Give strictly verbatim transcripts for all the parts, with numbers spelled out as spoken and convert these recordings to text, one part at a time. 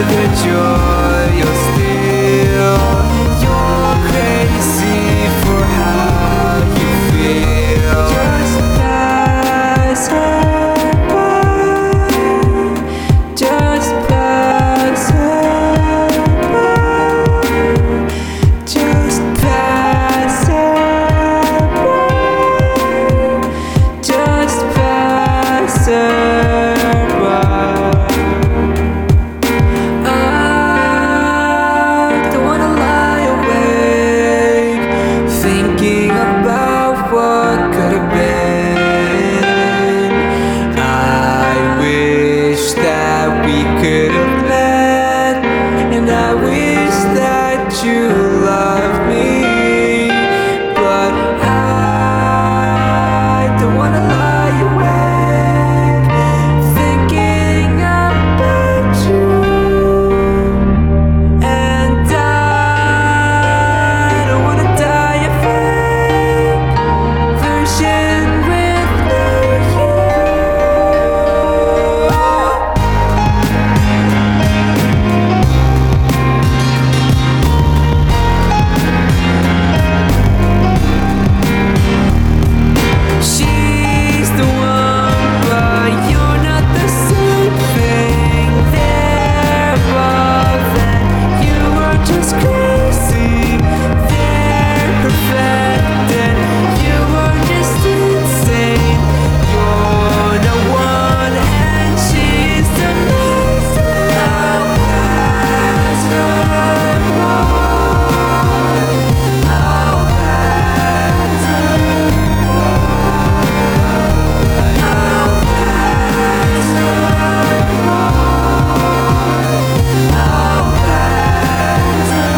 the joy you'll steal. You're crazy for how you feel. Just pass her by. Just pass her by. Just pass her by. Just pass her by. I don't wanna lie awake, thinking about what could have been. I wish that we could have met, and I wish that you loved me, but I don't wanna lie awake, thinking about you. And I don't wanna die a fake version with no you. She's the one, but you're not the same thing. They're above and you are just crazy. They're perfect and you are just insane. You're the one and she's amazing. I'll pass her by. I'll pass her by. I'll pass her by. I'll pass her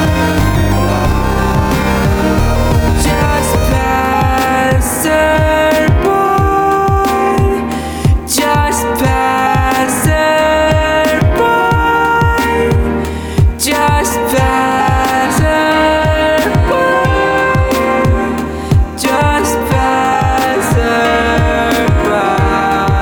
by. Just pass her by. Just pass her by. Just pass her by. Just pass her by.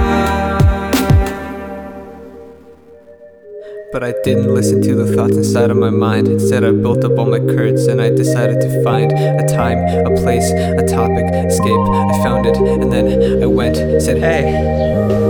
But I didn't listen to the thoughts inside of my mind. Instead I built up all my courage and I decided to find a time, a place, a topic, escape. I found it and then I went, said hey.